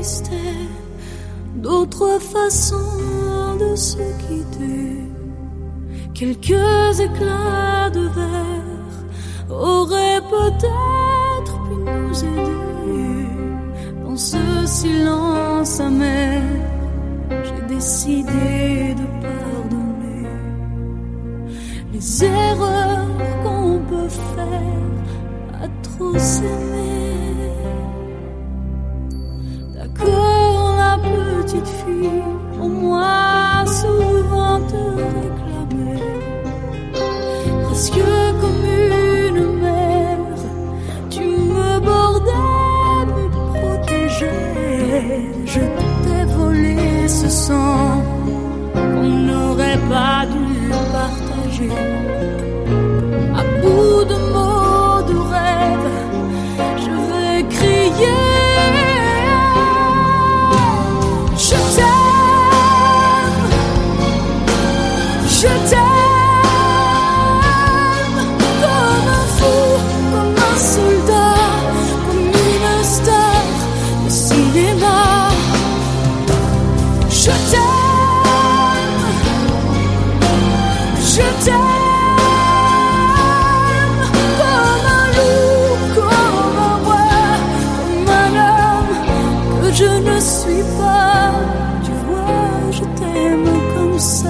existait d'autres façons de se quitter. Quelques éclats de verre auraient peut-être pu nous aider. Dans ce silence amer, j'ai décidé de pardonner les erreurs qu'on peut faire à trop s'aimer. D'accord, la petite fille, au moins souvent te réclamait, presque comme une mère, tu me bordais, me protégeais. Je t'ai volé ce sang qu'on n'aurait pas dû partager. À bout de mots, de rêves, je vais crier. Je t'aime, je t'aime, comme un fou, comme un soldat, comme une star de cinéma. Je t'aime, je t'aime, comme un loup, comme un roi, comme un homme que je ne suis pas. Tu vois, je t'aime comme ça.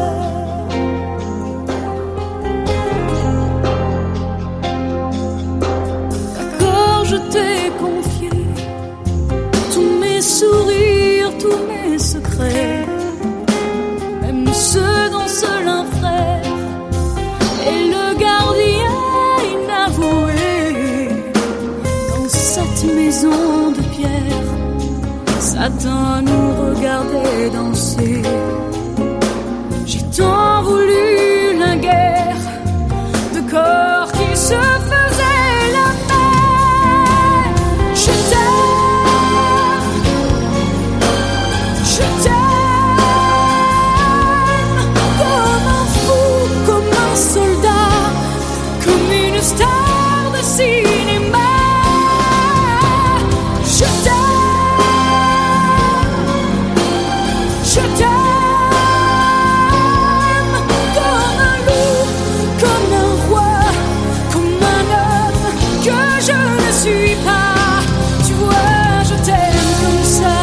D'accord, je t'ai confié tous mes sourires, tous mes secrets, même ceux dont seul un frère est le gardien inavoué. Dans cette maison de pierre, Satan nous regardait danser. J'ai tant voulu la guerre de corps qui se faisaient la paix. Je t'aime, je t'aime, comme un fou, comme un soldat, comme une star de cinéma. Je t'aime, je t'aime, comme un loup, comme un roi, comme un homme que je ne suis pas. Tu vois, je t'aime comme ça.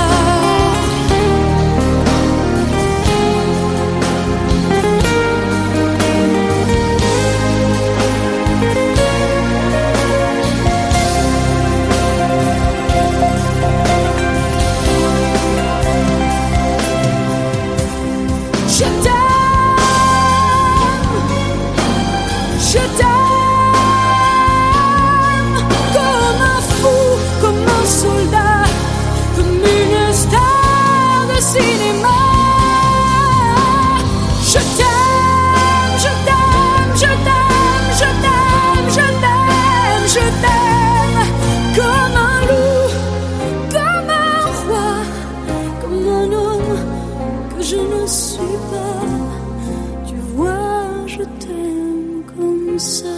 Je t'aime, je t'aime, comme un fou, comme un soldat, comme une star de cinéma. Je t'aime, je t'aime, je t'aime, je t'aime, je t'aime, je t'aime, comme un loup, comme un roi, comme un homme que je ne suis pas. Tu vois, je t'aime comme ça.